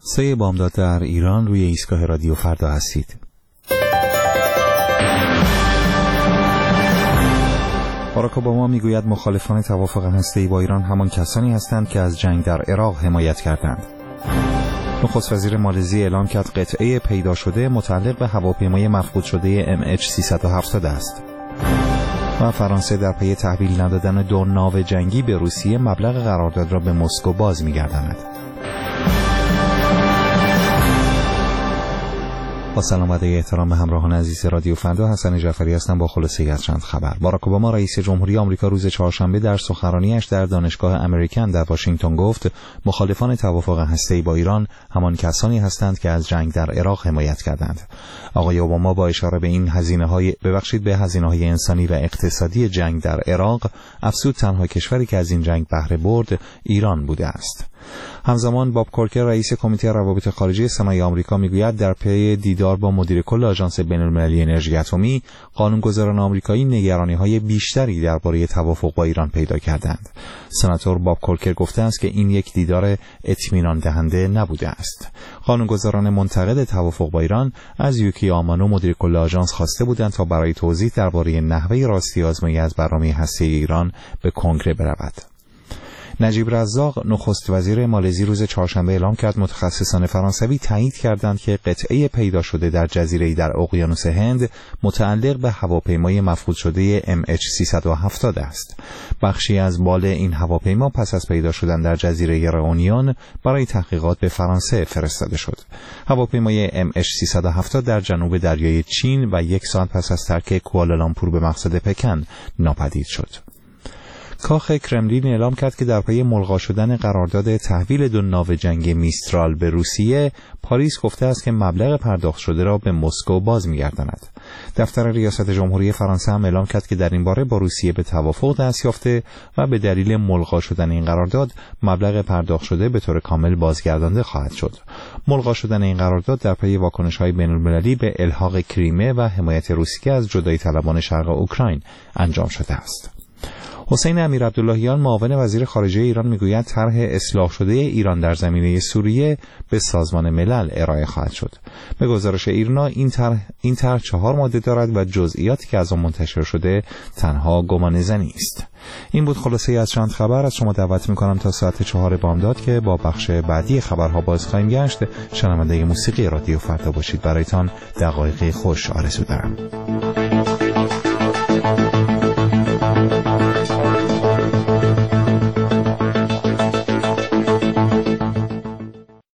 سه بامداد در ایران روی ایستگاه رادیو فردا هستید. باراک اوباما میگوید مخالفان توافق هسته‌ای با ایران همان کسانی هستند که از جنگ در عراق حمایت کردند. نخست وزیر مالزی اعلام کرد قطعه پیدا شده متعلق به هواپیمای مفقود شده MH370 است. و فرانسه در پی تحویل ندادن 2 ناو جنگی به روسیه مبلغ قرارداد را به مسکو باز می‌گرداند. با سلام و احترام به همراهان عزیز رادیو فردا، حسن جعفری هستم با خلاصه‌ای از چند خبر. باراک اوباما رئیس جمهوری آمریکا روز چهارشنبه در سخنرانیش در دانشگاه امریکن در واشنگتن گفت مخالفان توافق هسته‌ای با ایران همان کسانی هستند که از جنگ در عراق حمایت کردند. آقای اوباما با اشاره به این هزینه‌های انسانی و اقتصادی جنگ در عراق افزود تنها کشوری که از این جنگ بهره برد ایران بوده است. همزمان باب کورکر رئیس کمیته روابط خارجی سنای آمریکا میگوید در پی دیدار با مدیر کل آژانس بین‌المللی انرژی اتمی قانونگذاران آمریکایی نگرانی‌های بیشتری درباره توافق با ایران پیدا کردند. سناتور باب کورکر گفته است که این یک دیدار اطمینان دهنده نبوده است. قانونگذاران منتقد توافق با ایران از یوکی آمانو مدیر کل آژانس خواسته بودند تا برای توضیح درباره نحوه راستی آزمایی از برنامه هسته‌ای ایران به کنگره برود. نجیب رزاق نخست وزیر مالزی روز چهارشنبه اعلام کرد متخصصان فرانسوی تایید کردند که قطعه پیدا شده در جزیره‌ای در اقیانوس هند متعلق به هواپیمای مفقود شده MH370 است. بخشی از بال این هواپیما پس از پیدا شدن در جزیره رئونیون برای تحقیقات به فرانسه فرستاده شد. هواپیمای MH370 در جنوب دریای چین و 1 ساعت پس از ترک کوالالامپور به مقصد پکن ناپدید شد. کاخ کرملین اعلام کرد که در پی ملغا شدن قرارداد تحویل 2 ناو جنگی میسترال به روسیه، پاریس گفته است که مبلغ پرداخت شده را به مسکو باز می‌گرداند. دفتر ریاست جمهوری فرانسه هم اعلام کرد که در این باره با روسیه به توافق دست یافته و به دلیل ملغا شدن این قرارداد مبلغ پرداخت شده به طور کامل بازگردانده خواهد شد. ملغا شدن این قرارداد در پی واکنش‌های بین‌المللی به الحاق کریمه و حمایت روسیه از جدایی طلبان شرق اوکراین انجام شده است. حسین امیرعبداللهیان معاون وزیر خارجه ایران میگوید طرح اصلاح شده ایران در زمینه سوریه به سازمان ملل ارائه خواهد شد. به گزارش ایرنا این طرح 4 ماده دارد و جزئیاتی که از آن منتشر شده تنها گمانه‌زنی است. این بود خلاصه از چند خبر. از شما دعوت می‌کنم تا ساعت 4 بامداد که با بخش بعدی خبرها باز خواهیم گشت شنونده موسیقی رادیو فردا باشید. برایتان دقایقی خوش آرزو دارم.